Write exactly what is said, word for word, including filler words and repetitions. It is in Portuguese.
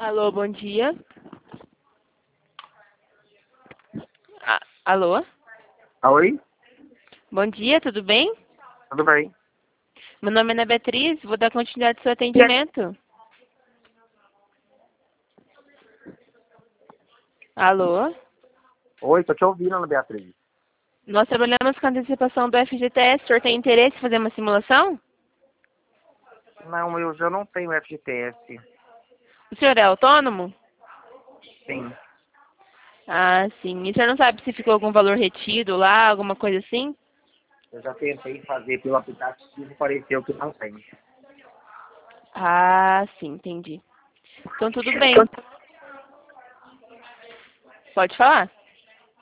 Alô, bom dia. A- Alô? Oi? Bom dia, tudo bem? Tudo bem? Meu nome é Ana Beatriz, vou dar continuidade ao seu atendimento. Alô? Oi, tô te ouvindo, Ana Beatriz. Nós trabalhamos com a antecipação do F G T S. O senhor tem interesse em fazer uma simulação? Não, eu já não tenho F G T S. O senhor é autônomo? Sim. Ah, sim. E o senhor não sabe se ficou algum valor retido lá, alguma coisa assim? Eu já tentei fazer pelo aplicativo e pareceu que não tem. Ah, sim, entendi. Então tudo bem. Pode falar.